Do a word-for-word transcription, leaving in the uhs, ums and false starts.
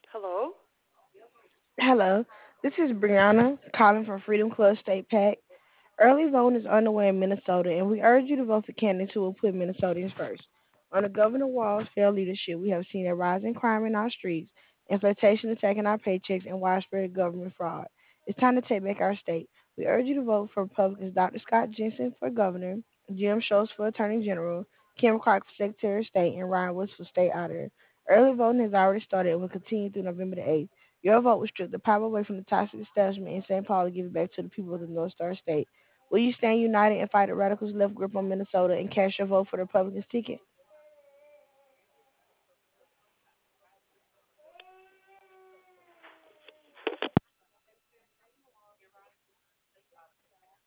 Hello? Hello, this is Brianna calling from Freedom Club State PAC. Early voting is underway in Minnesota, and we urge you to vote for candidates who will put Minnesotans first. Under Governor Walz's failed leadership, we have seen a rise in crime in our streets, inflation attacking our paychecks, and widespread government fraud. It's time to take back our state. We urge you to vote for Republicans Doctor Scott Jensen for governor, Jim Schultz for attorney general, Kim Clark for secretary of state, and Ryan Woods for state auditor. Early voting has already started and will continue through November the eighth. Your vote will strip the power away from the toxic establishment in Saint Paul and give it back to the people of the North Star State. Will you stand united and fight the radicals' left grip on Minnesota and cast your vote for the Republicans' ticket?